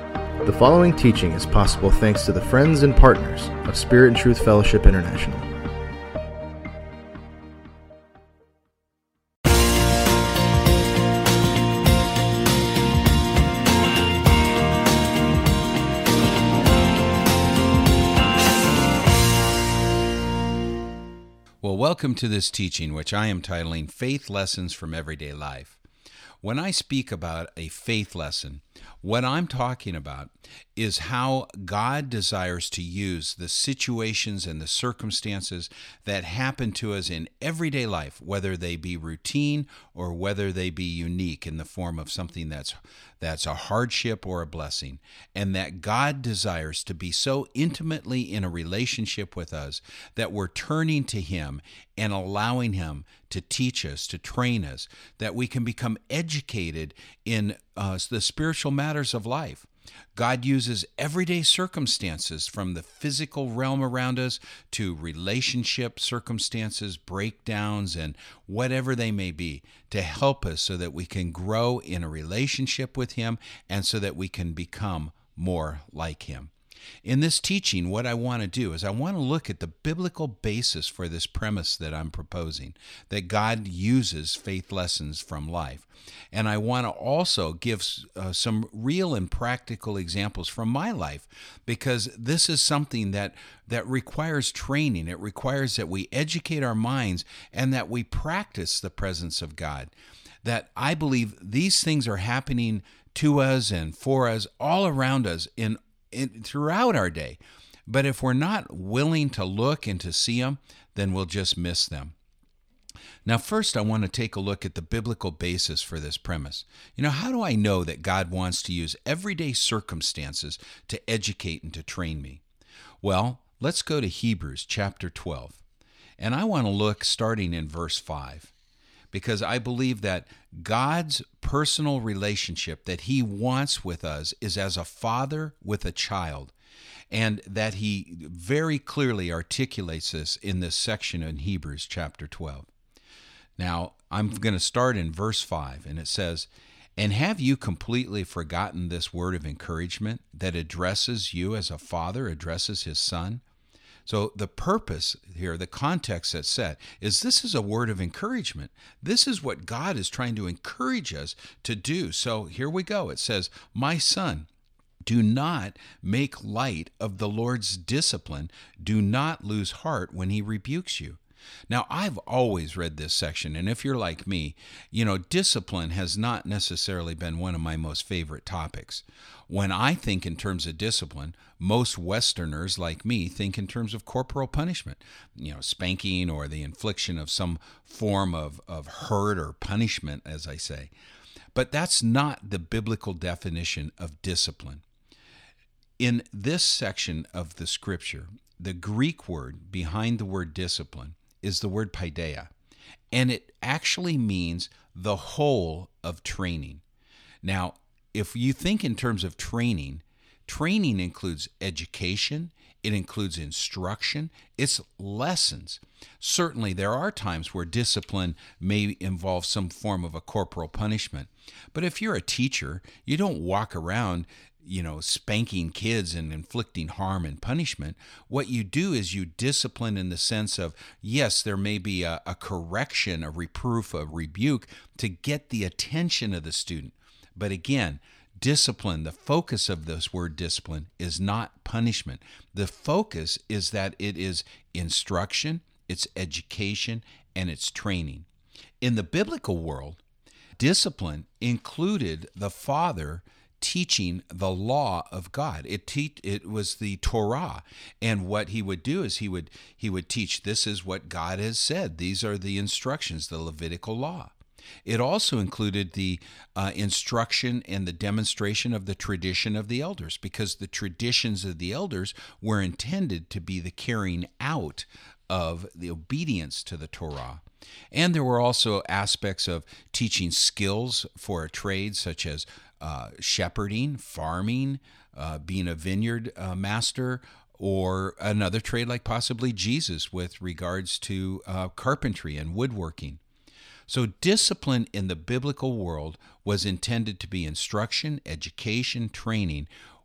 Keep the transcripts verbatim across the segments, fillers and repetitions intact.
The following teaching is possible thanks to the friends and partners of Spirit and Truth Fellowship International. Well, welcome to this teaching, which I am titling Faith Lessons from Everyday Life. When I speak about a faith lesson, what I'm talking about is how God desires to use the situations and the circumstances that happen to us in everyday life, whether they be routine or whether they be unique in the form of something that's that's a hardship or a blessing, and that God desires to be so intimately in a relationship with us that we're turning to Him and allowing Him to teach us, to train us, that we can become educated in uh, the spiritual matters of life. God uses everyday circumstances from the physical realm around us to relationship circumstances, breakdowns, and whatever they may be to help us so that we can grow in a relationship with Him and so that we can become more like Him. In this teaching, what I want to do is I want to look at the biblical basis for this premise that I'm proposing, that God uses faith lessons from life. And I want to also give uh, some real and practical examples from my life, because this is something that, that requires training. It requires that we educate our minds and that we practice the presence of God. That I believe these things are happening to us and for us all around us in In, throughout our day. But if we're not willing to look and to see them, then we'll just miss them. Now, first, I want to take a look at the biblical basis for this premise. You know, how do I know that God wants to use everyday circumstances to educate and to train me? Well, let's go to Hebrews chapter twelve. And I want to look starting in verse five. Because I believe that God's personal relationship that He wants with us is as a father with a child, and that He very clearly articulates this in this section in Hebrews chapter twelve. Now, I'm going to start in verse five, and it says, "And have you completely forgotten this word of encouragement that addresses you as a father addresses his son?" So the purpose here, the context that's set, is this is a word of encouragement. This is what God is trying to encourage us to do. So here we go. It says, "My son, do not make light of the Lord's discipline. Do not lose heart when He rebukes you." Now, I've always read this section, and if you're like me, you know, discipline has not necessarily been one of my most favorite topics. When I think in terms of discipline, most Westerners like me think in terms of corporal punishment, you know, spanking or the infliction of some form of, of hurt or punishment, as I say. But that's not the biblical definition of discipline. In this section of the Scripture, the Greek word behind the word discipline is the word paideia, and it actually means the whole of training. Now, if you think in terms of training, training includes education, it includes instruction, it's lessons. Certainly, there are times where discipline may involve some form of a corporal punishment, but if you're a teacher, you don't walk around you know, spanking kids and inflicting harm and punishment. What you do is you discipline in the sense of, yes, there may be a, a correction, a reproof, a rebuke to get the attention of the student. But again, discipline, the focus of this word discipline is not punishment. The focus is that it is instruction, it's education, and it's training. In the biblical world, discipline included the father teaching the law of God. It te- it was the Torah, and what he would do is he would he would teach, this is what God has said. These are the instructions, the Levitical law. It also included the uh, instruction and the demonstration of the tradition of the elders, because the traditions of the elders were intended to be the carrying out of the obedience to the Torah. And there were also aspects of teaching skills for a trade, such as uh, shepherding, farming, uh, being a vineyard uh, master, or another trade like possibly Jesus with regards to uh, carpentry and woodworking. So discipline in the biblical world was intended to be instruction, education, training,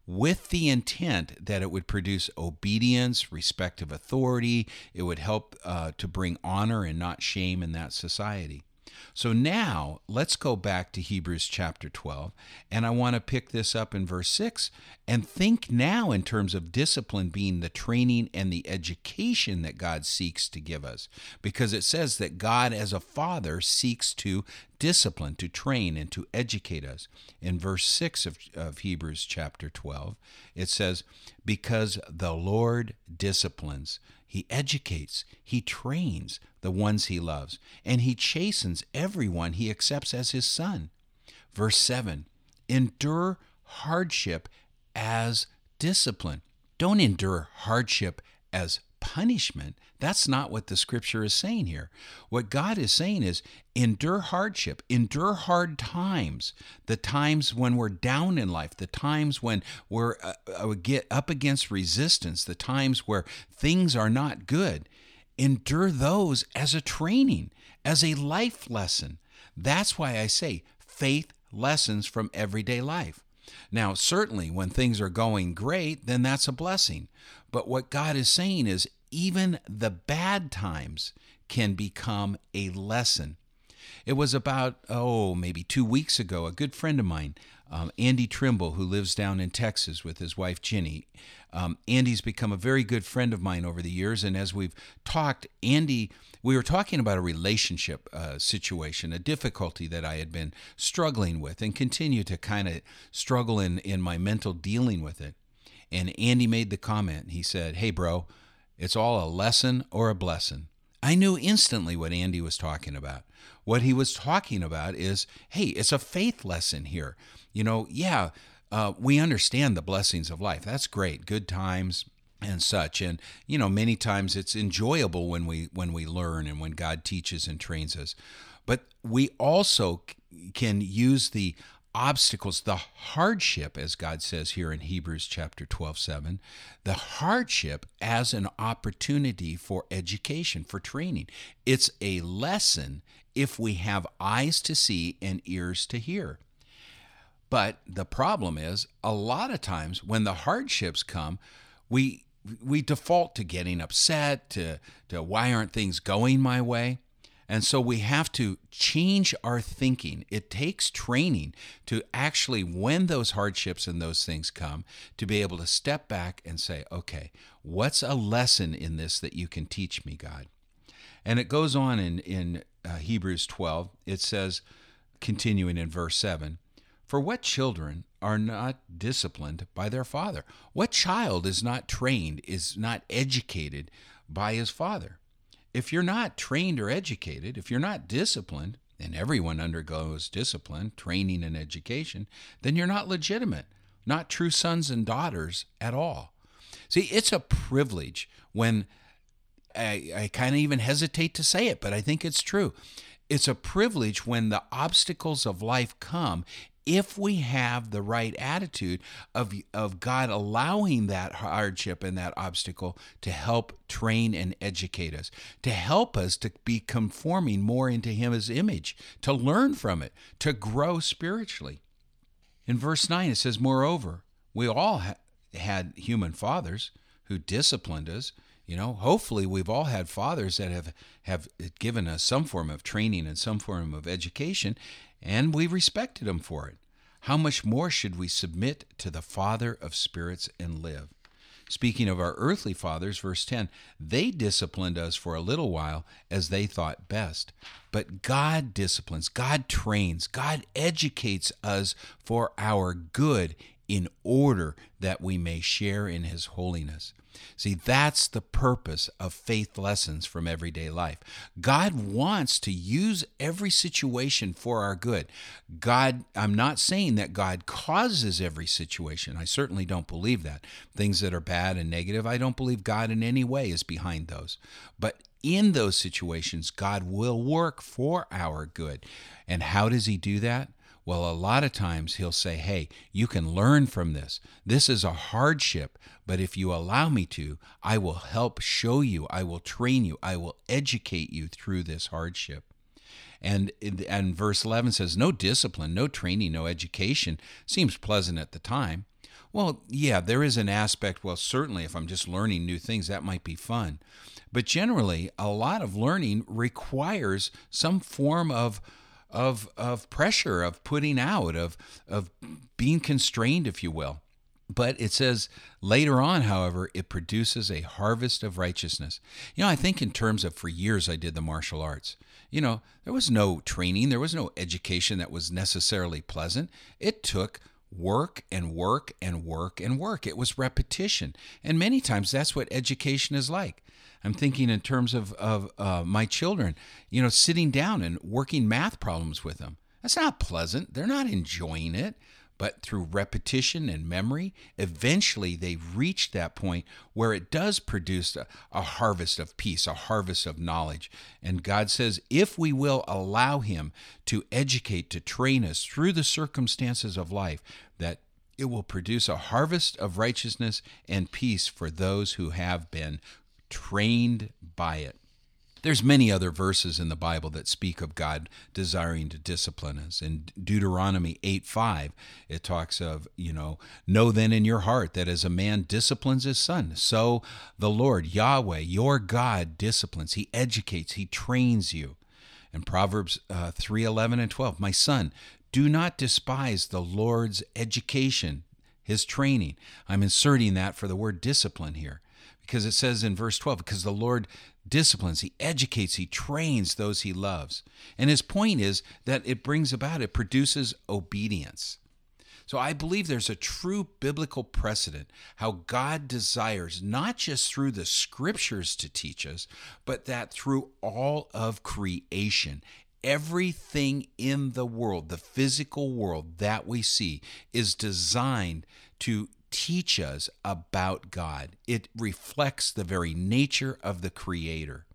with the intent that it would produce obedience, respect of authority. It would help uh, to bring honor and not shame in that society. So now let's go back to Hebrews chapter twelve, and I want to pick this up in verse six and think now in terms of discipline being the training and the education that God seeks to give us, because it says that God as a father seeks to discipline, to train, and to educate us. In verse six of, of Hebrews chapter twelve, it says, because the Lord disciplines, he educates, he trains the ones he loves, and he chastens everyone he accepts as his son. Verse seven, endure hardship as discipline. Don't endure hardship as punishment. That's not what the scripture is saying here. What God is saying is endure hardship, endure hard times, the times when we're down in life, the times when we're uh, uh, get up against resistance, the times where things are not good. Endure those as a training, as a life lesson. That's why I say faith lessons from everyday life. Now, certainly when things are going great, then that's a blessing. But what God is saying is even the bad times can become a lesson. It was about, oh, maybe two weeks ago, a good friend of mine, um, Andy Trimble, who lives down in Texas with his wife, Ginny. Um, Andy's become a very good friend of mine over the years, and as we've talked, Andy, we were talking about a relationship uh, situation, a difficulty that I had been struggling with and continue to kind of struggle in, in my mental dealing with it. And Andy made the comment, he said, hey, bro, it's all a lesson or a blessing. I knew instantly what Andy was talking about. What he was talking about is, hey, it's a faith lesson here. You know, yeah, uh, we understand the blessings of life. That's great, good times and such. And, you know, many times it's enjoyable when we when we learn and when God teaches and trains us. But we also c- can use the obstacles, the hardship, as God says here in Hebrews chapter twelve, seven, the hardship as an opportunity for education, for training. It's a lesson if we have eyes to see and ears to hear. But the problem is, a lot of times when the hardships come, we we default to getting upset, to, to why aren't things going my way? And so we have to change our thinking. It takes training to actually, when those hardships and those things come, to be able to step back and say, okay, what's a lesson in this that you can teach me, God? And it goes on in, in uh, Hebrews twelve. It says, continuing in verse seven, for what children are not disciplined by their father? What child is not trained, is not educated by his father? If you're not trained or educated, if you're not disciplined, and everyone undergoes discipline, training, and education, then you're not legitimate, not true sons and daughters at all. See, it's a privilege when, I, I kind of even hesitate to say it, but I think it's true. It's a privilege when the obstacles of life come, if we have the right attitude of, of God allowing that hardship and that obstacle to help train and educate us, to help us to be conforming more into His image, to learn from it, to grow spiritually. In verse nine, it says, moreover, we all ha- had human fathers who disciplined us. You know, hopefully we've all had fathers that have, have given us some form of training and some form of education, and we respected them for it. How much more should we submit to the Father of spirits and live? Speaking of our earthly fathers, verse ten, they disciplined us for a little while as they thought best. But God disciplines, God trains, God educates us for our good in order that we may share in His holiness. See, that's the purpose of faith lessons from everyday life. God wants to use every situation for our good. God, I'm not saying that God causes every situation. I certainly don't believe that. Things that are bad and negative, I don't believe God in any way is behind those. But in those situations, God will work for our good. And how does He do that? Well, a lot of times He'll say, hey, you can learn from this. This is a hardship, but if you allow me to, I will help show you, I will train you, I will educate you through this hardship. And, and verse eleven says, no discipline, no training, no education seems pleasant at the time. Well, yeah, there is an aspect, well, certainly if I'm just learning new things, that might be fun. But generally, a lot of learning requires some form of of of pressure, of putting out, of of being constrained, if you will. But it says later on, however, it produces a harvest of righteousness. You know, I think in terms of, for years I did the martial arts. You know, there was no training, there was no education that was necessarily pleasant. It took work and work and work and work. It was repetition. And many times that's what education is like. I'm thinking in terms of, of uh, my children, you know, sitting down and working math problems with them. That's not pleasant. They're not enjoying it. But through repetition and memory, eventually they reach that point where it does produce a, a harvest of peace, a harvest of knowledge. And God says, if we will allow Him to educate, to train us through the circumstances of life, that it will produce a harvest of righteousness and peace for those who have been trained by it. There's many other verses in the Bible that speak of God desiring to discipline us. In Deuteronomy eight five, it talks of, you know, know then in your heart that as a man disciplines his son, so the Lord, Yahweh, your God, disciplines. He educates, He trains you. In Proverbs uh, three eleven and twelve, my son, do not despise the Lord's education, His training. I'm inserting that for the word discipline here, because it says in verse twelve, because the Lord disciplines, He educates, He trains those He loves. And His point is that it brings about, it produces obedience. So I believe there's a true biblical precedent how God desires, not just through the scriptures to teach us, but that through all of creation, everything in the world, the physical world that we see, is designed to teach us about God. It reflects the very nature of the Creator.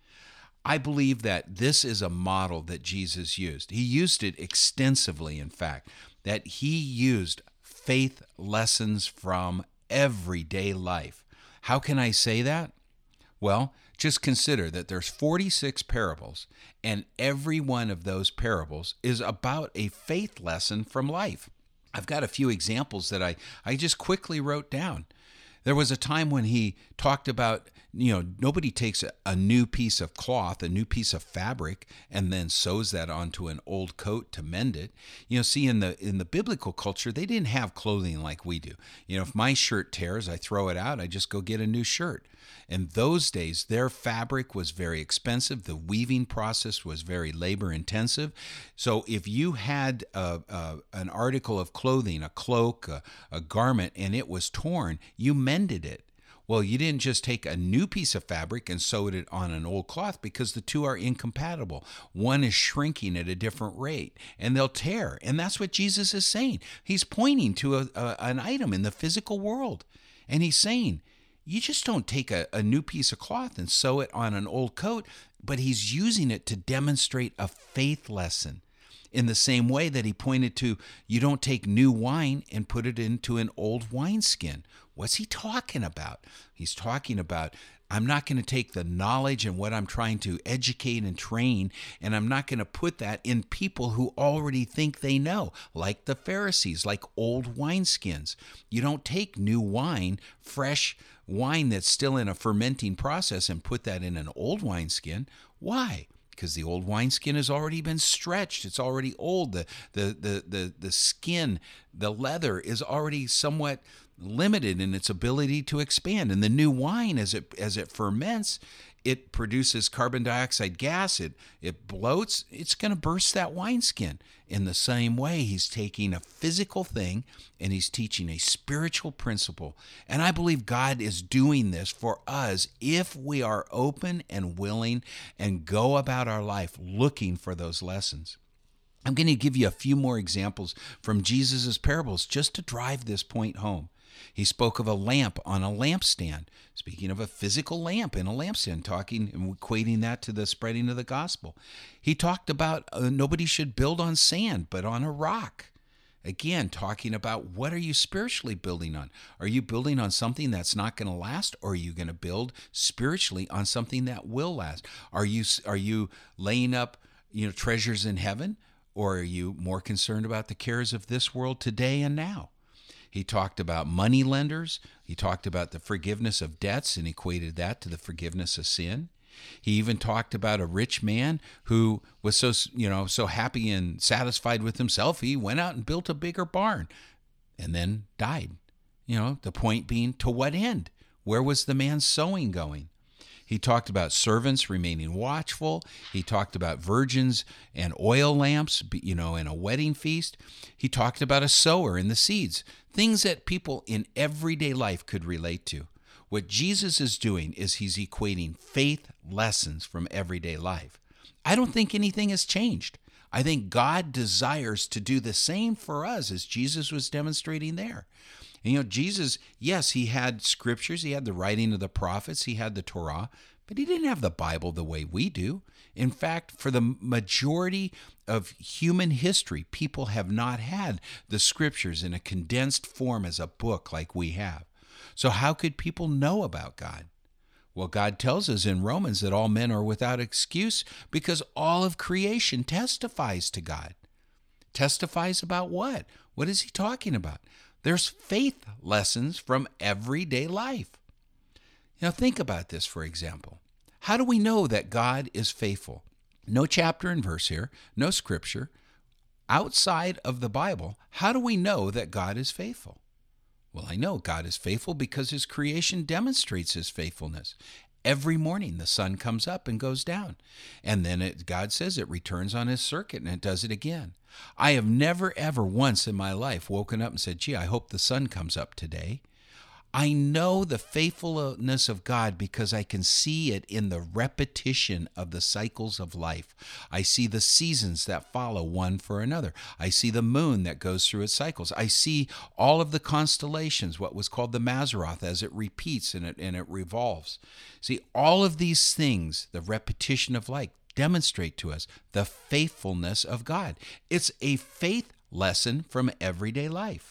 I believe that this is a model that Jesus used. He used it extensively, in fact, that He used faith lessons from everyday life. How can I say that? Well, just consider that there's forty-six parables, and every one of those parables is about a faith lesson from life. I've got a few examples that I, I just quickly wrote down. There was a time when He talked about, you know, nobody takes a, a new piece of cloth, a new piece of fabric, and then sews that onto an old coat to mend it. You know, see, in the in the biblical culture, they didn't have clothing like we do. You know, if my shirt tears, I throw it out, I just go get a new shirt. In those days, their fabric was very expensive. The weaving process was very labor intensive. So if you had a, a, an article of clothing, a cloak, a, a garment, and it was torn, you mended it. Well, you didn't just take a new piece of fabric and sewed it on an old cloth, because the two are incompatible. One is shrinking at a different rate, and they'll tear. And that's what Jesus is saying. He's pointing to a, a, an item in the physical world, and He's saying, you just don't take a, a new piece of cloth and sew it on an old coat, but He's using it to demonstrate a faith lesson. In the same way that He pointed to, you don't take new wine and put it into an old wineskin. What's He talking about? He's talking about, I'm not going to take the knowledge and what I'm trying to educate and train, and I'm not going to put that in people who already think they know, like the Pharisees, like old wineskins. You don't take new wine, fresh wine that's still in a fermenting process, and put that in an old wineskin. Why? Because the old wineskin has already been stretched. It's already old. The, the, the, the, the skin, the leather is already somewhat limited in its ability to expand. And the new wine, as it as it ferments, it produces carbon dioxide gas. It, it bloats. It's going to burst that wineskin. In the same way, He's taking a physical thing and He's teaching a spiritual principle. And I believe God is doing this for us if we are open and willing and go about our life looking for those lessons. I'm going to give you a few more examples from Jesus' parables just to drive this point home. He spoke of a lamp on a lampstand, speaking of a physical lamp in a lampstand, talking and equating that to the spreading of the gospel. He talked about uh, nobody should build on sand, but on a rock. Again, talking about, what are you spiritually building on? Are you building on something that's not going to last, or are you going to build spiritually on something that will last? Are you are you laying up you know, treasures in heaven, or are you more concerned about the cares of this world today and now? He talked about money lenders. He talked about the forgiveness of debts and equated that to the forgiveness of sin. He even talked about a rich man who was so, you know, so happy and satisfied with himself, he went out and built a bigger barn and then died. You know, the point being, to what end? Where was the man's sowing going? He talked about servants remaining watchful. He talked about virgins and oil lamps, you know, in a wedding feast. He talked about a sower and the seeds, things that people in everyday life could relate to. What Jesus is doing is he's equating faith lessons from everyday life. I don't think anything has changed. I think God desires to do the same for us as Jesus was demonstrating there. And, you know, Jesus, yes, he had scriptures, he had the writing of the prophets, he had the Torah, but he didn't have the Bible the way we do. In fact, for the majority of human history, people have not had the scriptures in a condensed form as a book like we have. So how could people know about God? Well, God tells us in Romans that all men are without excuse because all of creation testifies to God. Testifies about what? What is he talking about? There's faith lessons from everyday life. Now think about this, for example. How do we know that God is faithful? No chapter and verse here, no scripture. Outside of the Bible, how do we know that God is faithful? Well, I know God is faithful because his creation demonstrates his faithfulness. Every morning the sun comes up and goes down. And then it, God says it returns on his circuit and it does it again. I have never, ever once in my life woken up and said, gee, I hope the sun comes up today. I know the faithfulness of God because I can see it in the repetition of the cycles of life. I see the seasons that follow one for another. I see the moon that goes through its cycles. I see all of the constellations, what was called the Mazzaroth, as it repeats and it, and it revolves. See, all of these things, the repetition of life, demonstrate to us the faithfulness of God. It's a faith lesson from everyday life.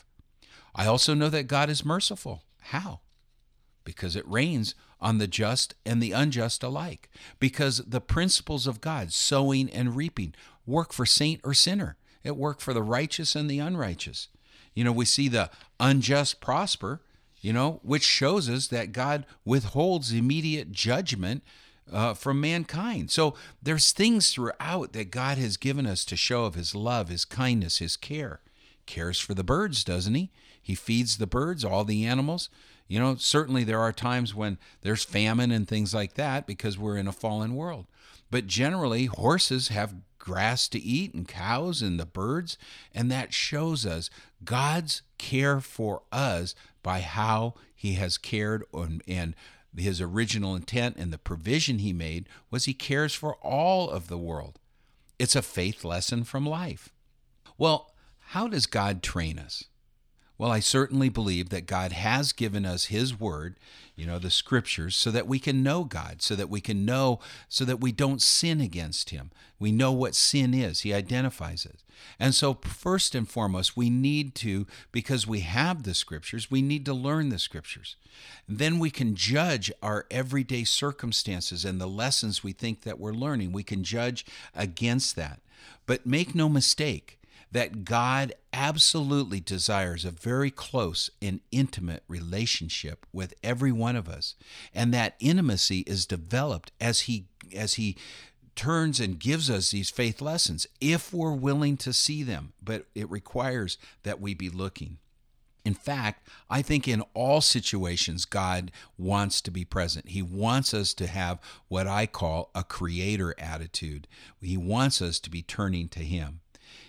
I also know that God is merciful. How? Because it rains on the just and the unjust alike. Because the principles of God, sowing and reaping, work for saint or sinner. It worked for the righteous and the unrighteous. You know, we see the unjust prosper, you know, which shows us that God withholds immediate judgment uh, from mankind. So there's things throughout that God has given us to show of his love, his kindness, his care. Cares for the birds, doesn't he? He feeds the birds, all the animals. You know, certainly there are times when there's famine and things like that because we're in a fallen world. But generally, horses have grass to eat and cows and the birds, and that shows us God's care for us by how he has cared on, and his original intent and the provision he made was he cares for all of the world. It's a faith lesson from life. Well, how does God train us? Well, I certainly believe that God has given us his word, you know, the scriptures, so that we can know God, so that we can know, so that we don't sin against him. We know what sin is. He identifies it. And so first and foremost, we need to, because we have the scriptures, we need to learn the scriptures. Then we can judge our everyday circumstances and the lessons we think that we're learning. We can judge against that. But make no mistake, that God absolutely desires a very close and intimate relationship with every one of us. And that intimacy is developed as he as he turns and gives us these faith lessons, if we're willing to see them. But it requires that we be looking. In fact, I think in all situations, God wants to be present. He wants us to have what I call a creator attitude. He wants us to be turning to him.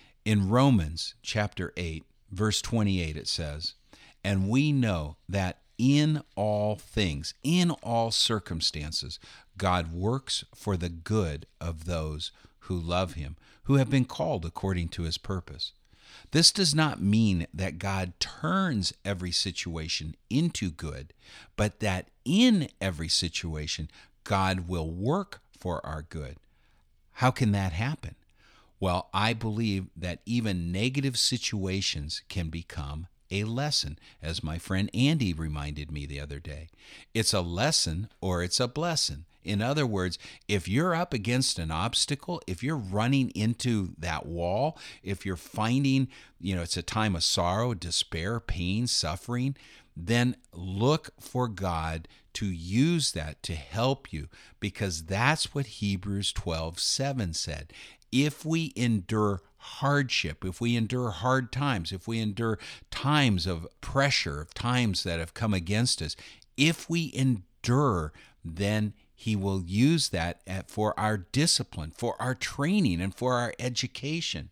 In Romans chapter eight, verse twenty-eight, it says, "And we know that in all things, in all circumstances, God works for the good of those who love him, who have been called according to his purpose." This does not mean that God turns every situation into good, but that in every situation, God will work for our good. How can that happen? Well, I believe that even negative situations can become a lesson, as my friend Andy reminded me the other day. It's a lesson or it's a blessing. In other words, if you're up against an obstacle, if you're running into that wall, if you're finding, you know, it's a time of sorrow, despair, pain, suffering, then look for God to use that to help you, because that's what Hebrews twelve seven said. If we endure hardship, if we endure hard times, if we endure times of pressure, of times that have come against us, if we endure, then He will use that for our discipline, for our training, and for our education.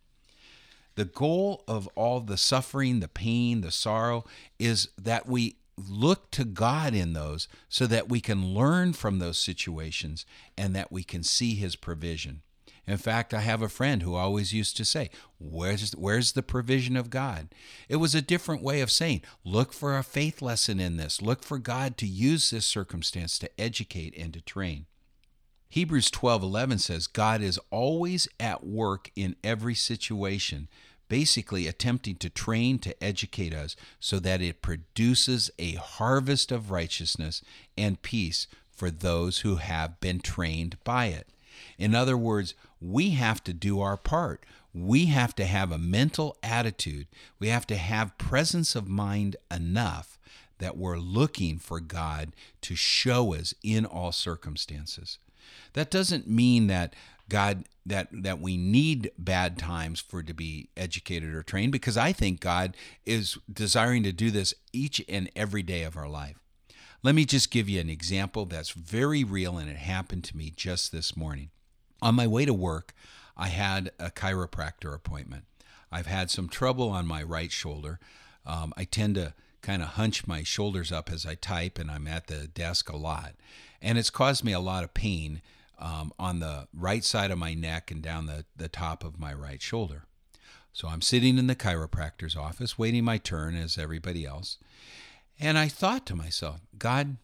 The goal of all the suffering, the pain, the sorrow is that we look to God in those so that we can learn from those situations and that we can see His provision. In fact, I have a friend who always used to say, where's, where's the provision of God? It was a different way of saying, look for a faith lesson in this. Look for God to use this circumstance to educate and to train. Hebrews twelve eleven says, God is always at work in every situation, basically attempting to train, to educate us so that it produces a harvest of righteousness and peace for those who have been trained by it. In other words, we have to do our part. We have to have a mental attitude. We have to have presence of mind enough that we're looking for God to show us in all circumstances. That doesn't mean that God that that we need bad times for to be educated or trained, because I think God is desiring to do this each and every day of our life. Let me just give you an example that's very real, and it happened to me just this morning. On my way to work, I had a chiropractor appointment. I've had some trouble on my right shoulder. Um, I tend to kind of hunch my shoulders up as I type, and I'm at the desk a lot. And it's caused me a lot of pain um, on the right side of my neck and down the, the top of my right shoulder. So I'm sitting in the chiropractor's office, waiting my turn as everybody else. And I thought to myself, God,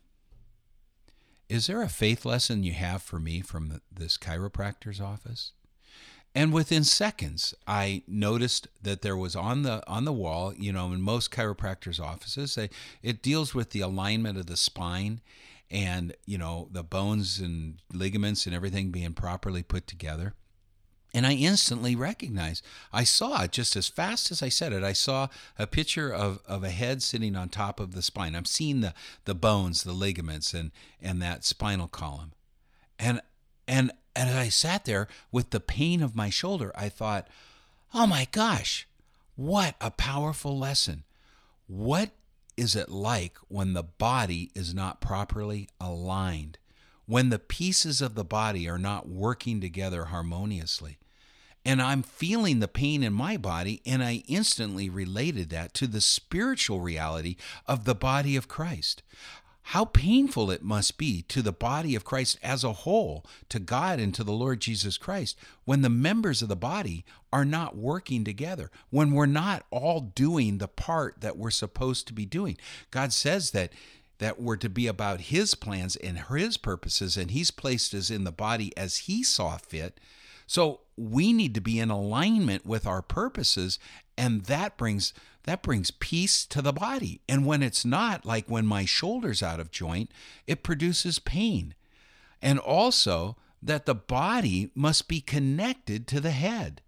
is there a faith lesson you have for me from the, this chiropractor's office? And within seconds, I noticed that there was on the on the wall, you know, in most chiropractors' offices, they, it deals with the alignment of the spine and, you know, the bones and ligaments and everything being properly put together. And I instantly recognized, I saw it just as fast as I said it. I saw a picture of, of a head sitting on top of the spine. I'm seeing the, the bones, the ligaments, and, and that spinal column. And and and as I sat there with the pain of my shoulder, I thought, oh my gosh, what a powerful lesson. What is it like when the body is not properly aligned? When the pieces of the body are not working together harmoniously? And I'm feeling the pain in my body, and I instantly related that to the spiritual reality of the body of Christ. How painful it must be to the body of Christ as a whole, to God and to the Lord Jesus Christ, when the members of the body are not working together, when we're not all doing the part that we're supposed to be doing. God says that that we're to be about His plans and His purposes, and He's placed us in the body as He saw fit. So we need to be in alignment with our purposes, and that brings that brings peace to the body. And when it's not, like when my shoulder's out of joint, it produces pain. And also that the body must be connected to the head.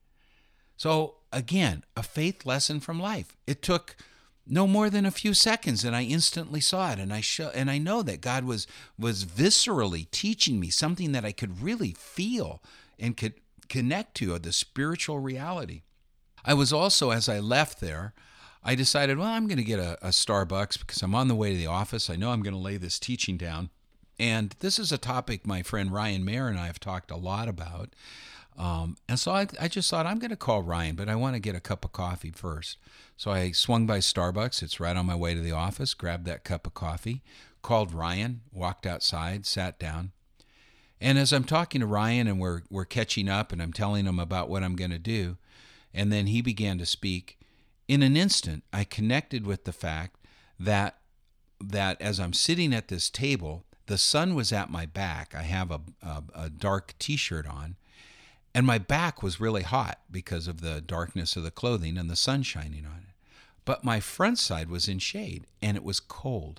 So again, a faith lesson from life. It took no more than a few seconds, and I instantly saw it, and I show, and I know that God was was viscerally teaching me something that I could really feel and could connect to, the spiritual reality. I was also, as I left there, I decided, well, I'm going to get a, a Starbucks because I'm on the way to the office. I know I'm going to lay this teaching down. And this is a topic my friend Ryan Mayer and I have talked a lot about. Um, and so I, I just thought, I'm going to call Ryan, but I want to get a cup of coffee first. So I swung by Starbucks. It's right on my way to the office, grabbed that cup of coffee, called Ryan, walked outside, sat down. And as I'm talking to Ryan and we're we're catching up and I'm telling him about what I'm going to do, and then he began to speak, in an instant, I connected with the fact that that as I'm sitting at this table, the sun was at my back. I have a, a, a dark T-shirt on, and my back was really hot because of the darkness of the clothing and the sun shining on it. But my front side was in shade, and it was cold.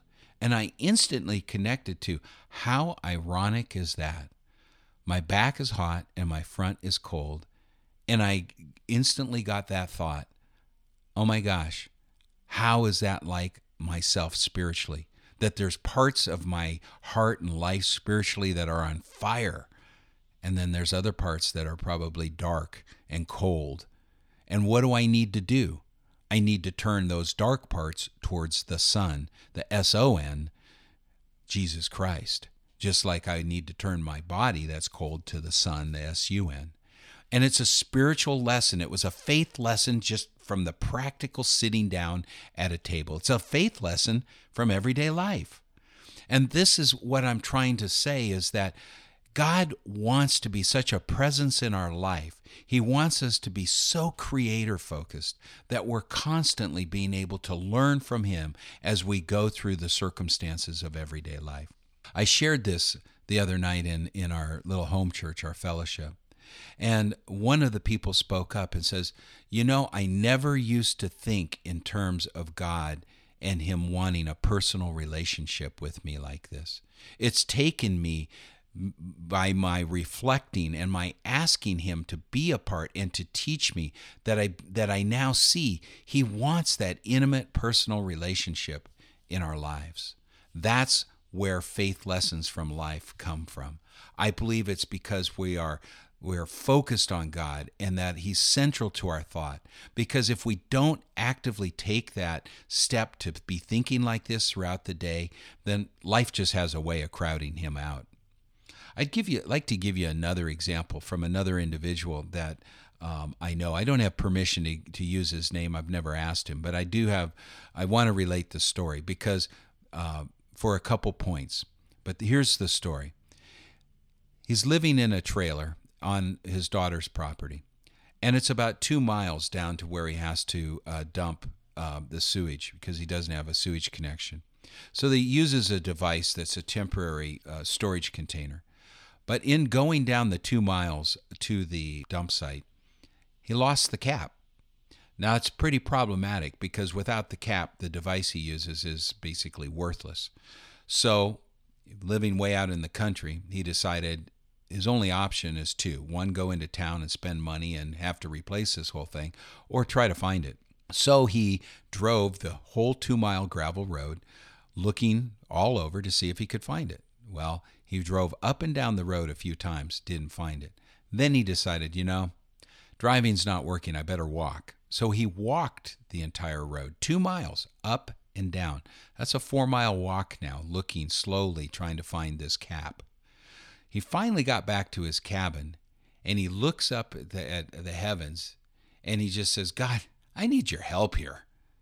And I instantly connected to, how ironic is that? My back is hot and my front is cold. And I instantly got that thought, oh my gosh, how is that like myself spiritually? That there's parts of my heart and life spiritually that are on fire. And then there's other parts that are probably dark and cold. And what do I need to do? I need to turn those dark parts towards the sun, the S O N, Jesus Christ. Just like I need to turn my body that's cold to the sun, the S U N. And it's a spiritual lesson. It was a faith lesson just from the practical sitting down at a table. It's a faith lesson from everyday life. And this is what I'm trying to say, is that God wants to be such a presence in our life. He wants us to be so creator-focused that we're constantly being able to learn from Him as we go through the circumstances of everyday life. I shared this the other night in, in our little home church, our fellowship. And one of the people spoke up and says, you know, I never used to think in terms of God and Him wanting a personal relationship with me like this. It's taken me by my reflecting and my asking Him to be a part and to teach me that I that I now see He wants that intimate personal relationship in our lives. That's where faith lessons from life come from. I believe it's because we are we're focused on God and that He's central to our thought. Because if we don't actively take that step to be thinking like this throughout the day, then life just has a way of crowding Him out. I'd give you like to give you another example from another individual that um, I know. I don't have permission to, to use his name. I've never asked him, but I do have. I want to relate the story because uh, for a couple points. But here's the story. He's living in a trailer on his daughter's property, and it's about two miles down to where he has to uh, dump uh, the sewage because he doesn't have a sewage connection. So he uses a device that's a temporary uh, storage container. But in going down the two miles to the dump site, he lost the cap. Now, it's pretty problematic because without the cap, the device he uses is basically worthless. So, living way out in the country, he decided his only option is two. One, go into town and spend money and have to replace this whole thing, or try to find it. So he drove the whole two-mile gravel road, looking all over to see if he could find it. Well, he drove up and down the road a few times, didn't find it. Then he decided, you know, driving's not working, I better walk. So he walked the entire road, two miles, up and down. That's a four-mile walk now, looking slowly, trying to find this cap. He finally got back to his cabin, and he looks up at the, at the heavens, and he just says, God, I need your help here.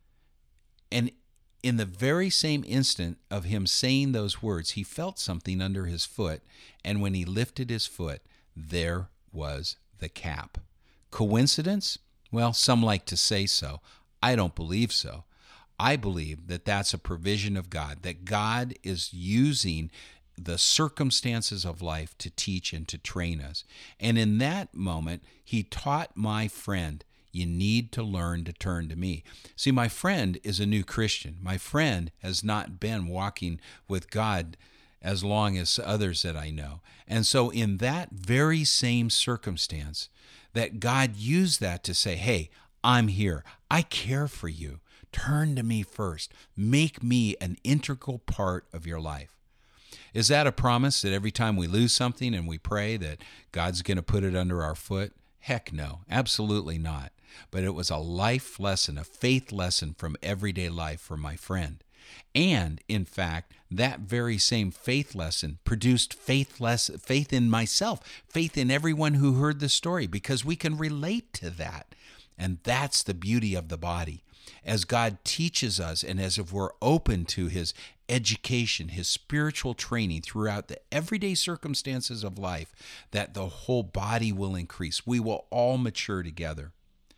And in the very same instant of him saying those words, he felt something under his foot, and when he lifted his foot, there was the cap. Coincidence? Well, some like to say so. I don't believe so. I believe that that's a provision of God, that God is using the circumstances of life to teach and to train us. And in that moment, he taught my friend, you need to learn to turn to me. See, my friend is a new Christian. My friend has not been walking with God as long as others that I know. And so in that very same circumstance, that God used that to say, hey, I'm here. I care for you. Turn to me first. Make me an integral part of your life. Is that a promise that every time we lose something and we pray that God's going to put it under our foot? Heck no, absolutely not. But it was a life lesson, a faith lesson from everyday life for my friend. And, in fact, that very same faith lesson produced faith, less, faith in myself, faith in everyone who heard the story, because we can relate to that. And that's the beauty of the body. As God teaches us and as if we're open to His education, His spiritual training throughout the everyday circumstances of life, that the whole body will increase. We will all mature together.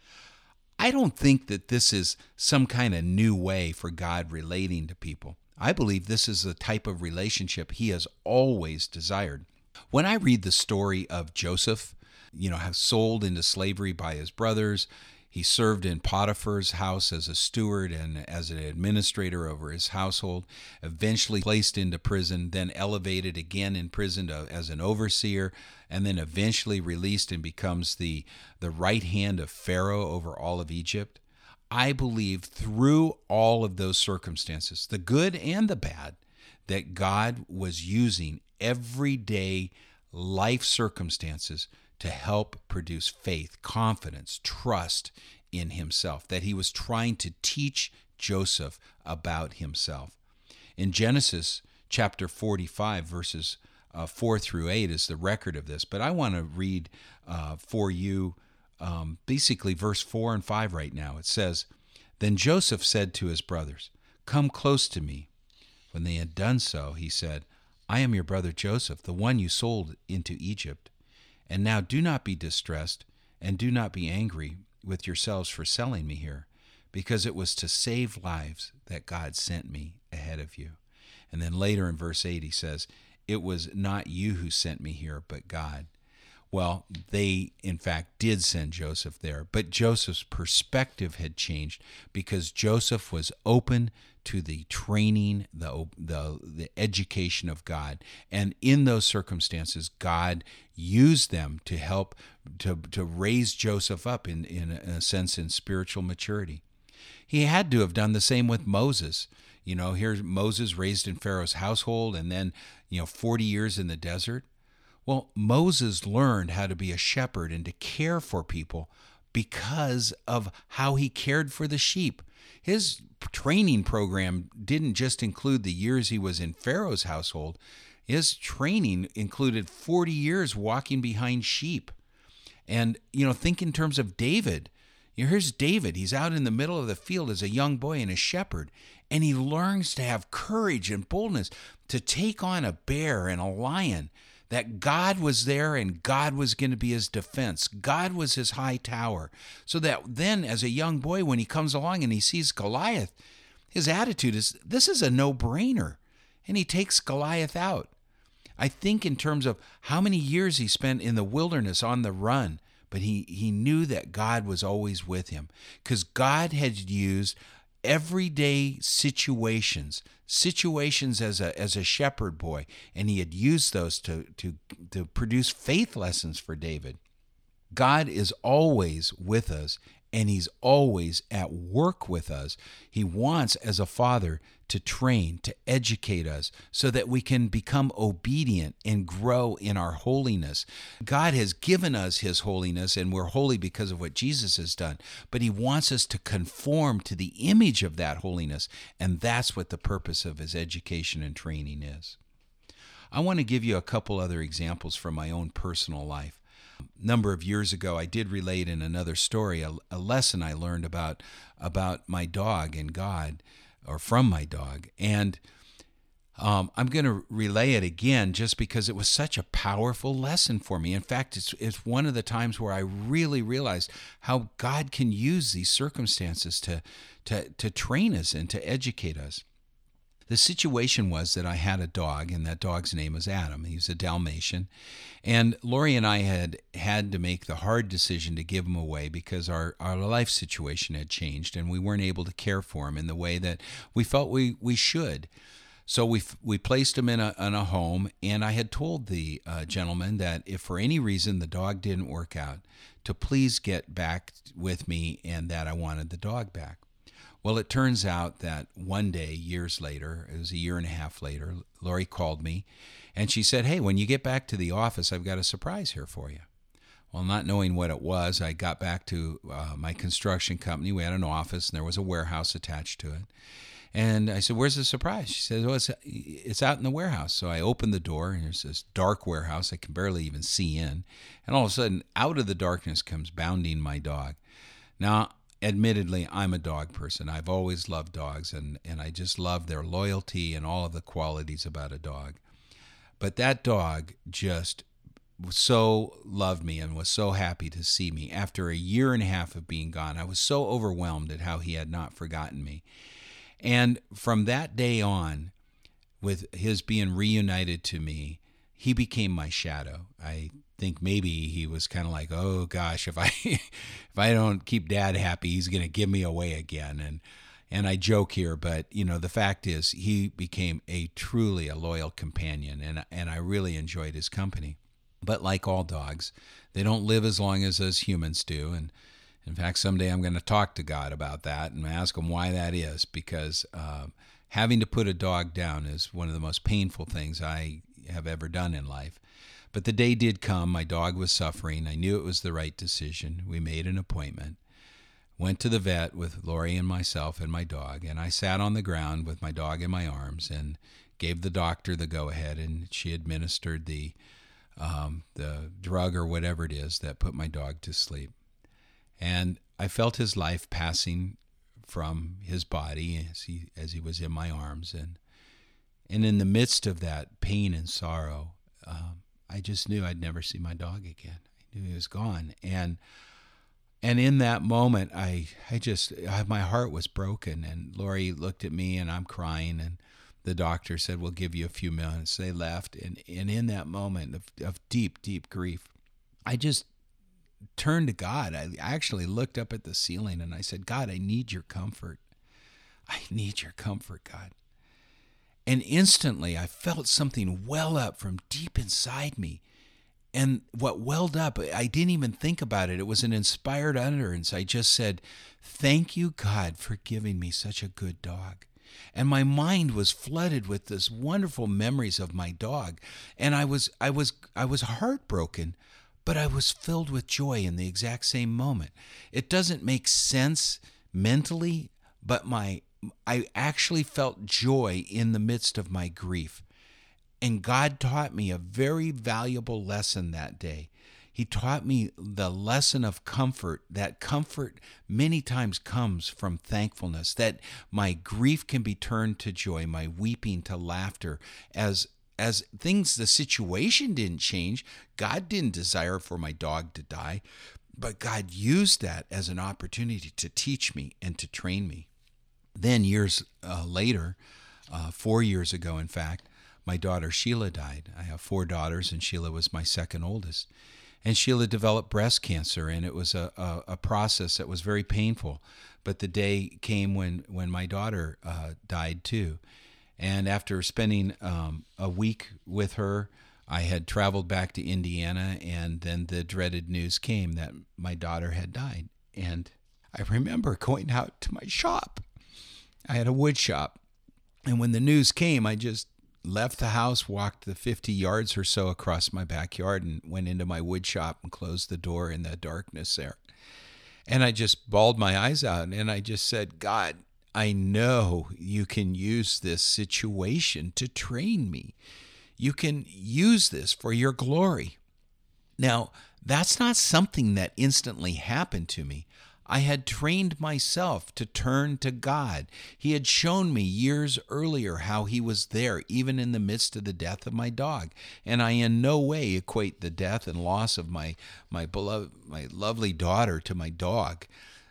I don't think that this is some kind of new way for God relating to people. I believe this is the type of relationship He has always desired. When I read the story of Joseph, you know, sold into slavery by his brothers, He served in Potiphar's house as a steward and as an administrator over his household, eventually placed into prison, then elevated again in prison to, as an overseer, and then eventually released and becomes the, the right hand of Pharaoh over all of Egypt. I believe through all of those circumstances, the good and the bad, that God was using everyday life circumstances to help produce faith, confidence, trust in himself, that he was trying to teach Joseph about himself. In Genesis chapter forty-five, verses uh, four through eight is the record of this, but I want to read uh, for you um, basically verse four and five right now. It says, "Then Joseph said to his brothers, 'Come close to me.' When they had done so, he said, 'I am your brother Joseph, the one you sold into Egypt. And now do not be distressed, and do not be angry with yourselves for selling me here, because it was to save lives that God sent me ahead of you.'" And then later in verse eight, he says, "It was not you who sent me here, but God." Well, they, in fact, did send Joseph there, but Joseph's perspective had changed because Joseph was open to the training, the, the, the education of God. And in those circumstances, God used them to help to, to raise Joseph up in, in a sense in spiritual maturity. He had to have done the same with Moses. You know, here's Moses raised in Pharaoh's household and then, you know, forty years in the desert. Well, Moses learned how to be a shepherd and to care for people because of how he cared for the sheep. His training program didn't just include the years he was in Pharaoh's household. His training included forty years walking behind sheep. And, you know, think in terms of David. You know, here's David. He's out in the middle of the field as a young boy and a shepherd, and he learns to have courage and boldness to take on a bear and a lion. That God was there and God was going to be his defense. God was his high tower. So that then as a young boy, when he comes along and he sees Goliath, his attitude is, this is a no-brainer. And he takes Goliath out. I think in terms of how many years he spent in the wilderness on the run, but he, he knew that God was always with him because God had used everyday situations, situations as a as a shepherd boy, and he had used those to to to produce faith lessons for David. God is always with us, and he's always at work with us. He wants, as a father, to train, to educate us so that we can become obedient and grow in our holiness. God has given us his holiness, and we're holy because of what Jesus has done, but he wants us to conform to the image of that holiness, and that's what the purpose of his education and training is. I want to give you a couple other examples from my own personal life. A number of years ago, I did relate in another story a, a lesson I learned about, about my dog and God, or from my dog. And um, I'm going to relay it again just because it was such a powerful lesson for me. In fact, it's, it's one of the times where I really realized how God can use these circumstances to, to, to train us and to educate us. The situation was that I had a dog, and that dog's name was Adam. He was a Dalmatian. And Lori and I had had to make the hard decision to give him away because our, our life situation had changed, and we weren't able to care for him in the way that we felt we, we should. So we we placed him in a, in a home, and I had told the uh, gentleman that if for any reason the dog didn't work out, to please get back with me and that I wanted the dog back. Well, it turns out that one day, years later, it was a year and a half later, Lori called me, and she said, "Hey, when you get back to the office, I've got a surprise here for you." Well, not knowing what it was, I got back to uh, my construction company. We had an office, and there was a warehouse attached to it. And I said, "Where's the surprise?" She said, "Well, it's, it's out in the warehouse." So I opened the door, and there's this dark warehouse. I can barely even see in. And all of a sudden, out of the darkness comes bounding my dog. Now, admittedly, I'm a dog person. I've always loved dogs, and, and I just love their loyalty and all of the qualities about a dog. But that dog just so loved me and was so happy to see me. After a year and a half of being gone, I was so overwhelmed at how he had not forgotten me. And from that day on, with his being reunited to me, he became my shadow. I think maybe he was kind of like, oh gosh, if I if I don't keep Dad happy, he's going to give me away again. And and I joke here, but you know, the fact is, he became a truly a loyal companion, and and I really enjoyed his company. But like all dogs, they don't live as long as us humans do. And in fact, someday I'm going to talk to God about that and ask him why that is, because uh, having to put a dog down is one of the most painful things I have ever done in life. But the day did come. My dog was suffering. I knew it was the right decision. We made an appointment, went to the vet with Lori and myself and my dog, and I sat on the ground with my dog in my arms and gave the doctor the go-ahead, and she administered the um, the drug or whatever it is that put my dog to sleep. And I felt his life passing from his body as he as he was in my arms, and and in the midst of that pain and sorrow, um, I just knew I'd never see my dog again. I knew he was gone, and and in that moment, I I just I, my heart was broken. And Lori looked at me, and I'm crying, and the doctor said, "We'll give you a few minutes." They left, and and in that moment of, of deep deep grief, I just turned to God. I actually looked up at the ceiling and I said, God, I need your comfort. I need your comfort, God. And instantly I felt something well up from deep inside me. And what welled up, I didn't even think about it. It was an inspired utterance. I just said, thank you, God, for giving me such a good dog. And my mind was flooded with this wonderful memories of my dog. And I was I was I was heartbroken, but I was filled with joy in the exact same moment. It doesn't make sense mentally, but my I actually felt joy in the midst of my grief. And God taught me a very valuable lesson that day. He taught me the lesson of comfort. That comfort many times comes from thankfulness, that my grief can be turned to joy, my weeping to laughter, as As things, the situation didn't change. God didn't desire for my dog to die, but God used that as an opportunity to teach me and to train me. Then years uh, later, uh, four years ago, in fact, my daughter Sheila died. I have four daughters, and Sheila was my second oldest. And Sheila developed breast cancer, and it was a, a, a process that was very painful. But the day came when, when my daughter uh, died too. And after spending um, a week with her, I had traveled back to Indiana, and then the dreaded news came that my daughter had died. And I remember going out to my shop. I had a wood shop. And when the news came, I just left the house, walked the fifty yards or so across my backyard, and went into my wood shop and closed the door in the darkness there. And I just bawled my eyes out, and I just said, God, I know you can use this situation to train me. You can use this for your glory. Now, that's not something that instantly happened to me. I had trained myself to turn to God. He had shown me years earlier how he was there, even in the midst of the death of my dog. And I in no way equate the death and loss of my, my beloved, my lovely daughter to my dog.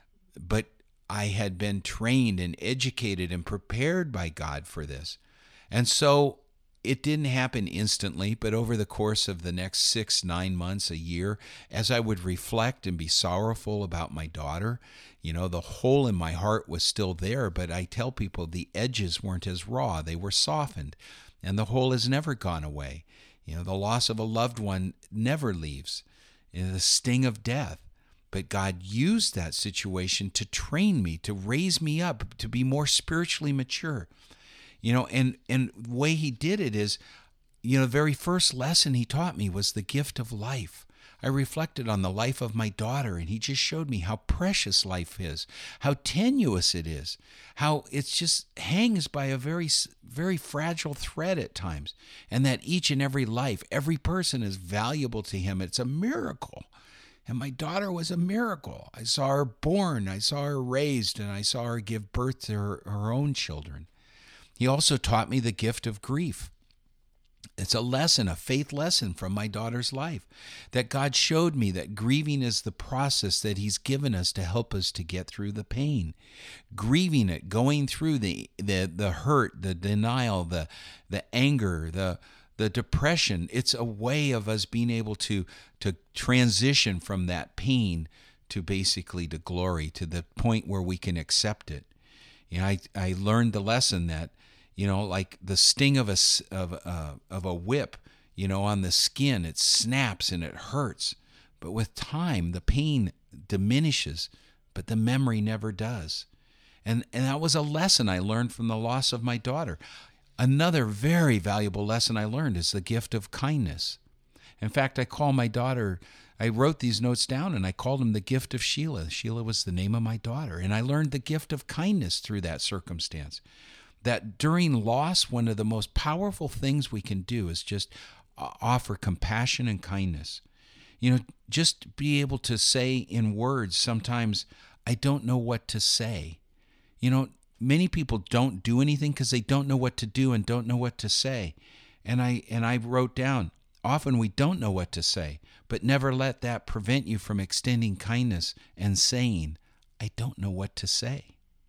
But I had been trained and educated and prepared by God for this. And so it didn't happen instantly, but over the course of the next six, nine months, a year, as I would reflect and be sorrowful about my daughter, you know, the hole in my heart was still there, but I tell people the edges weren't as raw. They were softened, and the hole has never gone away. You know, the loss of a loved one never leaves. You know, the sting of death. But God used that situation to train me, to raise me up, to be more spiritually mature. You know, and, and the way he did it is, you know, the very first lesson he taught me was the gift of life. I reflected on the life of my daughter, and he just showed me how precious life is, how tenuous it is, how it just hangs by a very, very fragile thread at times, and that each and every life, every person is valuable to him. It's a miracle. And my daughter was a miracle. I saw her born, I saw her raised, and I saw her give birth to her, her own children. He also taught me the gift of grief. It's a lesson, a faith lesson from my daughter's life, that God showed me that grieving is the process that he's given us to help us to get through the pain. Grieving it, going through the the, the hurt, the denial, the, the anger, the the depression. It's a way of us being able to to transition from that pain to basically to glory, to the point where we can accept it. You know, I I learned the lesson that, you know, like the sting of a of a, of a whip, you know, on the skin, it snaps and it hurts. But with time, the pain diminishes, but the memory never does. And and that was a lesson I learned from the loss of my daughter. Another very valuable lesson I learned is the gift of kindness. In fact, I call my daughter, I wrote these notes down and I called them the gift of Sheila. Sheila was the name of my daughter. And I learned the gift of kindness through that circumstance. That during loss, one of the most powerful things we can do is just offer compassion and kindness. You know, just be able to say in words, sometimes, I don't know what to say. You know, many people don't do anything because they don't know what to do and don't know what to say. And I and I wrote down, often we don't know what to say, but never let that prevent you from extending kindness and saying, I don't know what to say.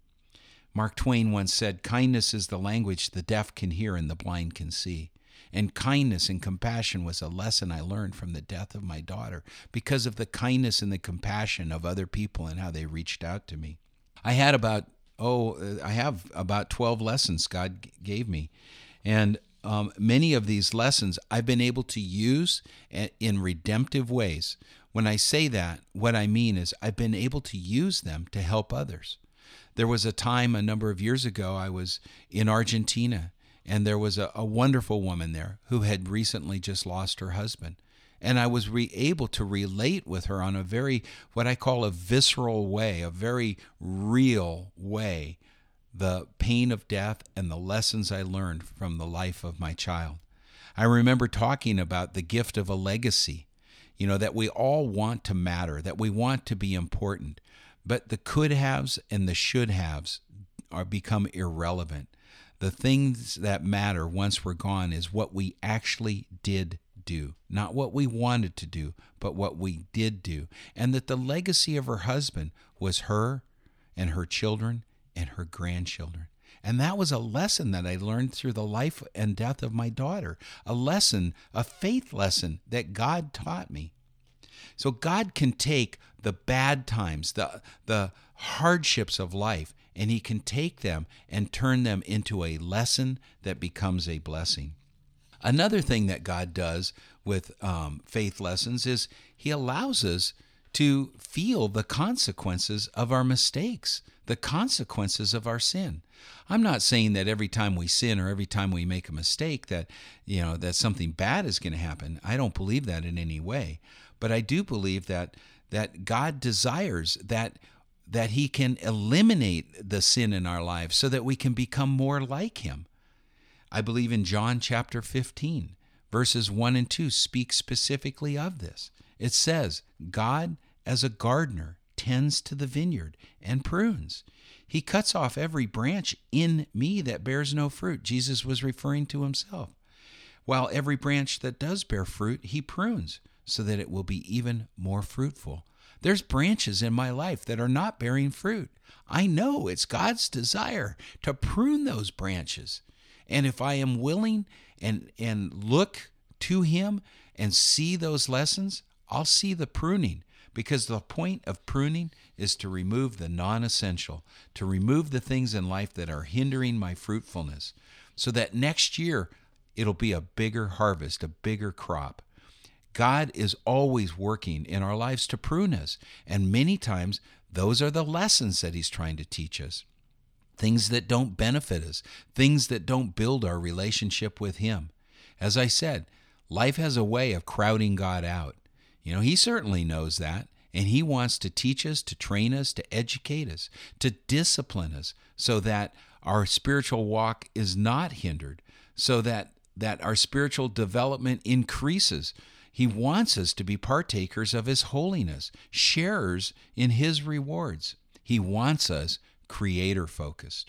Mark Twain once said, kindness is the language the deaf can hear and the blind can see. And kindness and compassion was a lesson I learned from the death of my daughter because of the kindness and the compassion of other people and how they reached out to me. I had about, oh, I have about twelve lessons God gave me. And um, many of these lessons I've been able to use in redemptive ways. When I say that, what I mean is I've been able to use them to help others. There was a time a number of years ago I was in Argentina, and there was a, a wonderful woman there who had recently just lost her husband. And I was re- able to relate with her on a very, what I call a visceral way, a very real way, the pain of death and the lessons I learned from the life of my child. I remember talking about the gift of a legacy, you know, that we all want to matter, that we want to be important, but the could-haves and the should-haves are become irrelevant. The things that matter once we're gone is what we actually did do. Not what we wanted to do, but what we did do. And that the legacy of her husband was her and her children and her grandchildren. And that was a lesson that I learned through the life and death of my daughter. A lesson, a faith lesson that God taught me. So God can take the bad times, the, the hardships of life, and he can take them and turn them into a lesson that becomes a blessing. Another thing that God does with um, faith lessons is he allows us to feel the consequences of our mistakes, the consequences of our sin. I'm not saying that every time we sin or every time we make a mistake that, you know, that something bad is going to happen. I don't believe that in any way. But I do believe that that God desires that that he can eliminate the sin in our lives so that we can become more like him. I believe in John chapter fifteen, verses one and two speak specifically of this. It says, God, as a gardener, tends to the vineyard and prunes. He cuts off every branch in me that bears no fruit. Jesus was referring to himself. While every branch that does bear fruit, he prunes so that it will be even more fruitful. There's branches in my life that are not bearing fruit. I know it's God's desire to prune those branches. And if I am willing and, and look to him and see those lessons, I'll see the pruning. Because the point of pruning is to remove the non-essential, to remove the things in life that are hindering my fruitfulness, so that next year it'll be a bigger harvest, a bigger crop. God is always working in our lives to prune us, and many times those are the lessons that he's trying to teach us. Things that don't benefit us, things that don't build our relationship with him. As I said, life has a way of crowding God out. You know, he certainly knows that, and he wants to teach us, to train us, to educate us, to discipline us, so that our spiritual walk is not hindered, so that, that our spiritual development increases. He wants us to be partakers of his holiness, sharers in his rewards. He wants us creator-focused.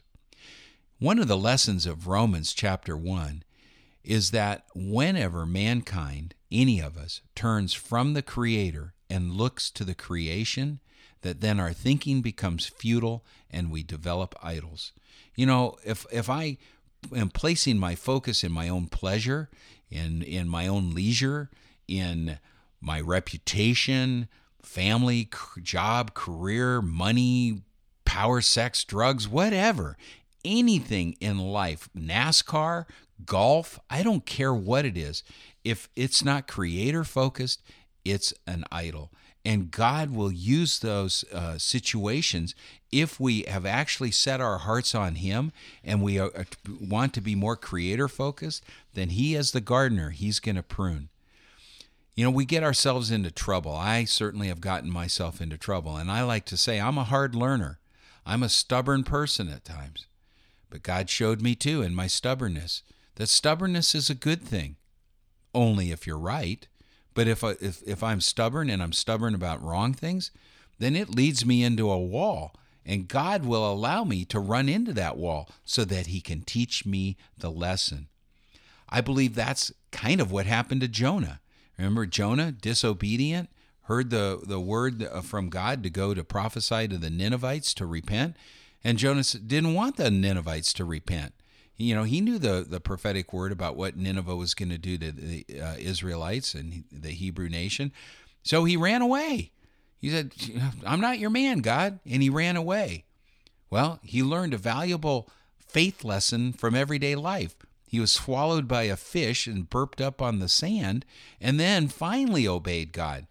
One of the lessons of Romans chapter one is that whenever mankind, any of us, turns from the Creator and looks to the creation, that then our thinking becomes futile and we develop idols. You know, if if I am placing my focus in my own pleasure, in in my own leisure, in my reputation, family, c- job, career, money, power, sex, drugs, whatever. Anything in life, NASCAR, golf, I don't care what it is. If it's not creator focused, it's an idol. And God will use those uh, situations if we have actually set our hearts on Him and we are, want to be more creator focused, then He, as the gardener, He's going to prune. You know, we get ourselves into trouble. I certainly have gotten myself into trouble. And I like to say I'm a hard learner. I'm a stubborn person at times. But God showed me too in my stubbornness that stubbornness is a good thing, only if you're right. But if, I, if if I'm stubborn and I'm stubborn about wrong things, then it leads me into a wall. And God will allow me to run into that wall so that He can teach me the lesson. I believe that's kind of what happened to Jonah. Remember Jonah, disobedient, heard the, the word from God to go to prophesy to the Ninevites to repent. And Jonah didn't want the Ninevites to repent. You know, he knew the, the prophetic word about what Nineveh was going to do to the uh, Israelites and the Hebrew nation. So he ran away. He said, I'm not your man, God. And he ran away. Well, he learned a valuable faith lesson from everyday life. He was swallowed by a fish and burped up on the sand, and then finally obeyed God.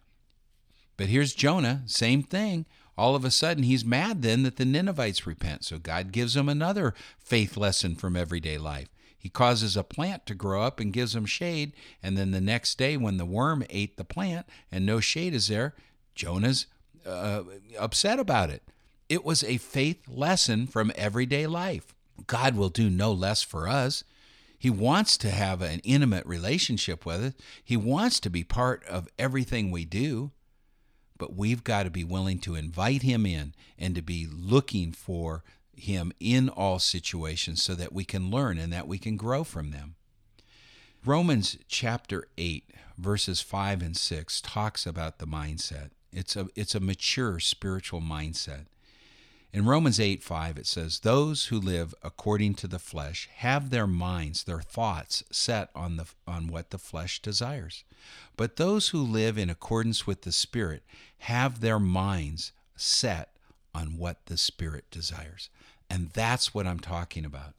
But here's Jonah, same thing. All of a sudden, he's mad then that the Ninevites repent. So God gives him another faith lesson from everyday life. He causes a plant to grow up and gives him shade. And then the next day, when the worm ate the plant and no shade is there, Jonah's uh, upset about it. It was a faith lesson from everyday life. God will do no less for us. He wants to have an intimate relationship with us. He wants to be part of everything we do. But we've got to be willing to invite Him in and to be looking for Him in all situations so that we can learn and that we can grow from them. Romans chapter eight, verses five and six talks about the mindset. It's a, it's a mature spiritual mindset. In Romans eight five, it says, those who live according to the flesh have their minds, their thoughts set on the on what the flesh desires. But those who live in accordance with the Spirit have their minds set on what the Spirit desires. And that's what I'm talking about.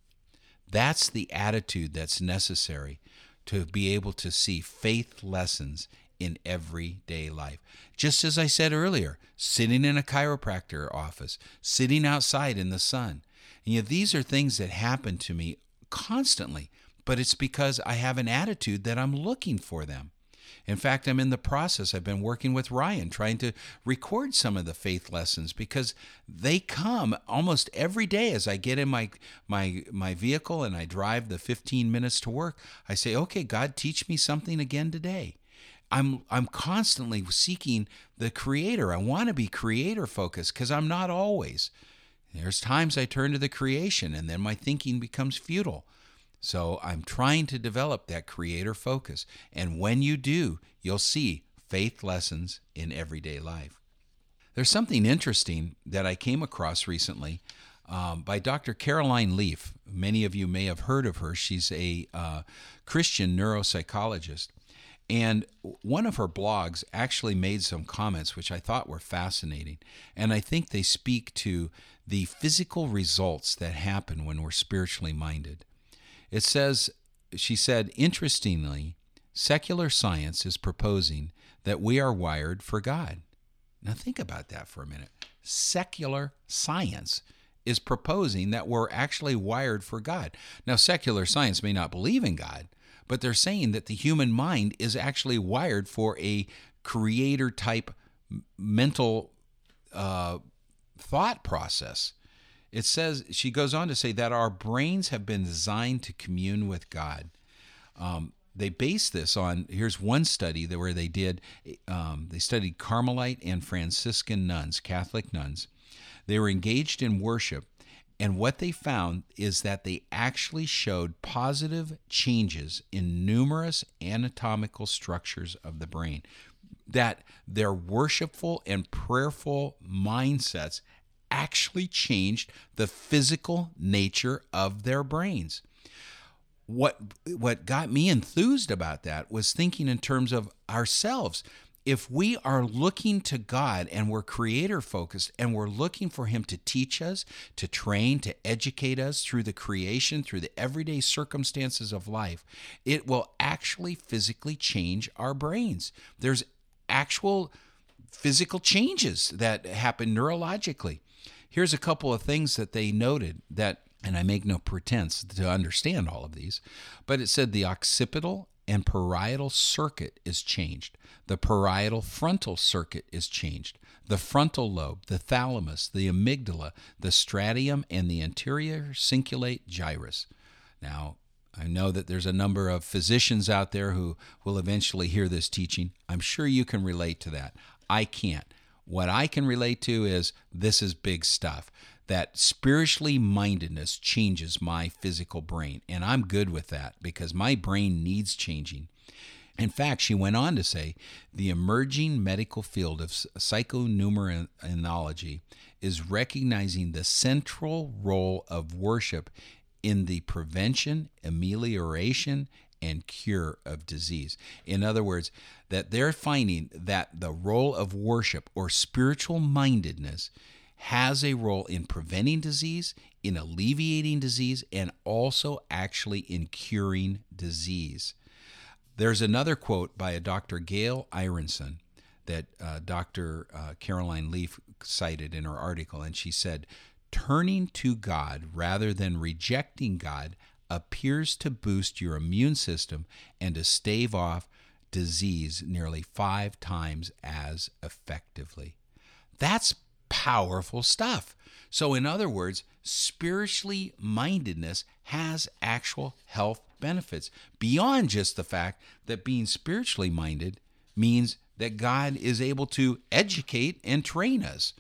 That's the attitude that's necessary to be able to see faith lessons in everyday life. Just as I said earlier, sitting in a chiropractor office, sitting outside in the sun. And yet these are things that happen to me constantly, but it's because I have an attitude that I'm looking for them. In fact, I'm in the process. I've been working with Ryan trying to record some of the faith lessons because they come almost every day as I get in my my my vehicle and I drive the fifteen minutes to work. I say, okay, God, teach me something again today. I'm I'm constantly seeking the Creator. I want to be Creator focused because I'm not always. There's times I turn to the creation and then my thinking becomes futile. So I'm trying to develop that Creator focus. And when you do, you'll see faith lessons in everyday life. There's something interesting that I came across recently um, by Doctor Caroline Leaf. Many of you may have heard of her. She's a uh, Christian neuropsychologist. And one of her blogs actually made some comments which I thought were fascinating. And I think they speak to the physical results that happen when we're spiritually minded. It says, she said, interestingly, secular science is proposing that we are wired for God. Now think about that for a minute. Secular science is proposing that we're actually wired for God. Now, secular science may not believe in God, but they're saying that the human mind is actually wired for a creator-type mental uh, thought process. It says, she goes on to say that our brains have been designed to commune with God. Um, they base this on, here's one study that where they did, um, they studied Carmelite and Franciscan nuns, Catholic nuns. They were engaged in worship, and what they found is that they actually showed positive changes in numerous anatomical structures of the brain, that their worshipful and prayerful mindsets actually changed the physical nature of their brains. what what got me enthused about that was thinking in terms of ourselves. If we are looking to God and we're creator focused and we're looking for him to teach us, to train, to educate us through the creation, through the everyday circumstances of life, it will actually physically change our brains. There's actual physical changes that happen neurologically. Here's a couple of things that they noted that, and I make no pretense to understand all of these, but it said the occipital and parietal circuit is changed. The parietal frontal circuit is changed. The frontal lobe, the thalamus, the amygdala, the stratum, and the anterior cingulate gyrus. Now, I know that there's a number of physicians out there who will eventually hear this teaching. I'm sure you can relate to that. I can't. What I can relate to is this is big stuff. That spiritually mindedness changes my physical brain. And I'm good with that because my brain needs changing. In fact, she went on to say, the emerging medical field of psychonumerology is recognizing the central role of worship in the prevention, amelioration, and cure of disease. In other words, that they're finding that the role of worship or spiritual mindedness has a role in preventing disease, in alleviating disease, and also actually in curing disease. There's another quote by a Doctor Gail Ironson that uh, Doctor Uh, Caroline Leaf cited in her article, and she said, turning to God rather than rejecting God appears to boost your immune system and to stave off disease nearly five times as effectively. That's powerful stuff. So in other words, spiritually mindedness has actual health benefits beyond just the fact that being spiritually minded means that God is able to educate and train us.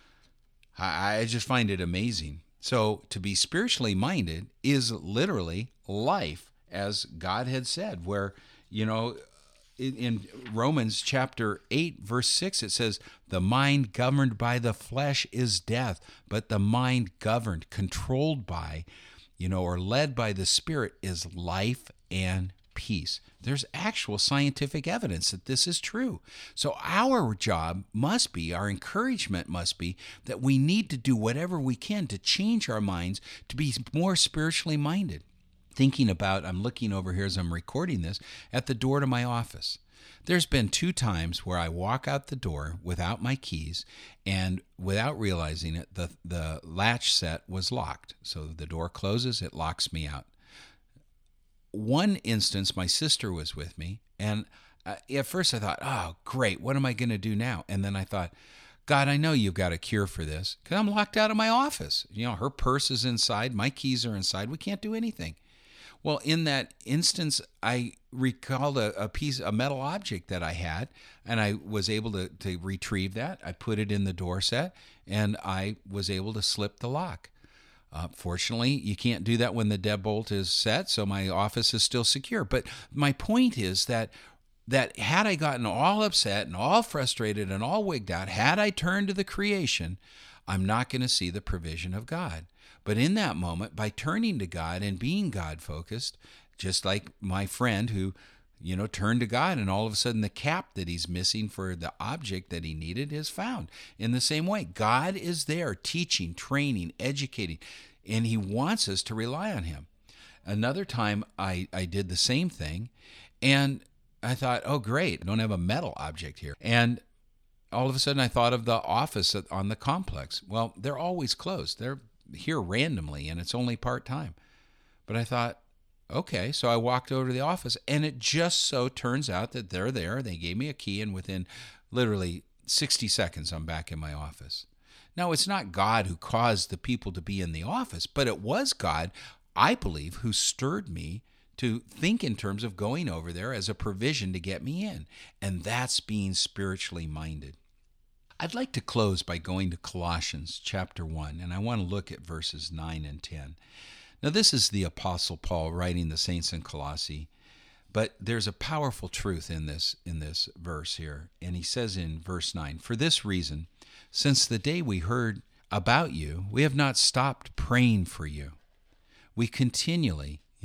I just find it amazing. So to be spiritually minded is literally life, as God had said, where, you know, in Romans chapter eight, verse six, it says, the mind governed by the flesh is death, but the mind governed, controlled by, you know, or led by the Spirit is life and peace. There's actual scientific evidence that this is true. So our job must be, our encouragement must be, that we need to do whatever we can to change our minds to be more spiritually minded. Thinking about, I'm looking over here as I'm recording this, at the door to my office. There's been two times where I walk out the door without my keys, and without realizing it, the, the latch set was locked. So the door closes, it locks me out. One instance, my sister was with me, and at first I thought, oh, great, what am I going to do now? And then I thought, God, I know you've got a cure for this, because I'm locked out of my office. You know, her purse is inside, my keys are inside, we can't do anything. Well, in that instance, I recalled a, a piece, a metal object that I had, and I was able to, to retrieve that. I put it in the door set, and I was able to slip the lock. Uh, fortunately, you can't do that when the deadbolt is set, so my office is still secure. But my point is that that had I gotten all upset and all frustrated and all wigged out, had I turned to the creation, I'm not going to see the provision of God. But in that moment, by turning to God and being God-focused, just like my friend who, you know, turned to God, and all of a sudden the cap that he's missing for the object that he needed is found. In the same way, God is there teaching, training, educating, and he wants us to rely on him. Another time I, I did the same thing, and I thought, oh, great, I don't have a metal object here. And all of a sudden I thought of the office on the complex. Well, they're always closed. They're here randomly, and it's only part-time. But I thought, okay, so I walked over to the office, and it just so turns out that they're there. They gave me a key, and within literally sixty seconds, I'm back in my office. Now, it's not God who caused the people to be in the office, but it was God, I believe, who stirred me to think in terms of going over there as a provision to get me in. And that's being spiritually minded. I'd like to close by going to Colossians chapter one, and I want to look at verses nine and ten. Now, this is the Apostle Paul writing the saints in Colossae, but there's a powerful truth in this in this verse here. And he says in verse nine, for this reason, since the day we heard about you, we have not stopped praying for you. We continually,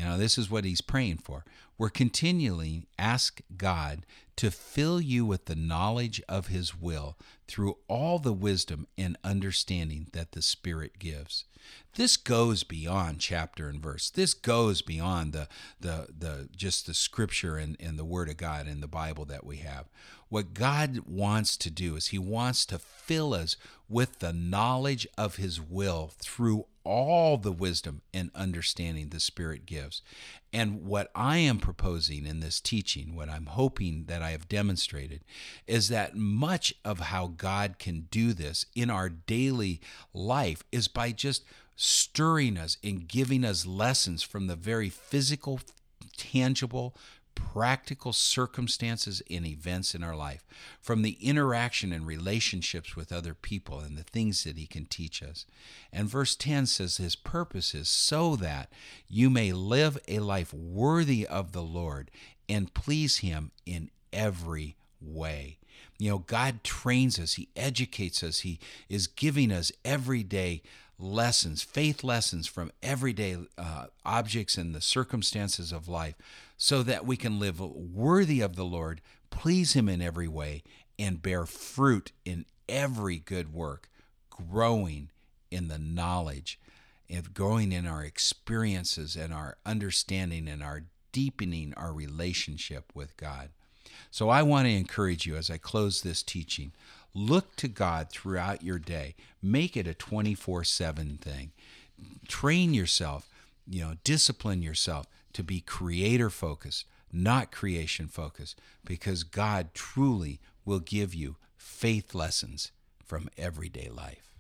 You know, this is what he's praying for. We're continually ask God to fill you with the knowledge of his will through all the wisdom and understanding that the Spirit gives. This goes beyond chapter and verse. This goes beyond the the the just the scripture and, and the Word of God in the Bible that we have. What God wants to do is he wants to fill us with the knowledge of his will through all the wisdom and understanding the Spirit gives. And what I am proposing in this teaching, what I'm hoping that I have demonstrated, is that much of how God can do this in our daily life is by just stirring us and giving us lessons from the very physical, tangible, practical circumstances and events in our life, from the interaction and relationships with other people and the things that he can teach us. And verse ten says his purpose is so that you may live a life worthy of the Lord and please him in every way. You know, God trains us, he educates us, he is giving us everyday lessons, faith lessons from everyday uh, objects and the circumstances of life, so that we can live worthy of the Lord, please him in every way, and bear fruit in every good work, growing in the knowledge, and growing in our experiences and our understanding and our deepening our relationship with God. So I want to encourage you as I close this teaching, look to God throughout your day. Make it a twenty-four seven thing. Train yourself, you know, discipline yourself to be creator-focused, not creation-focused, because God truly will give you faith lessons from everyday life.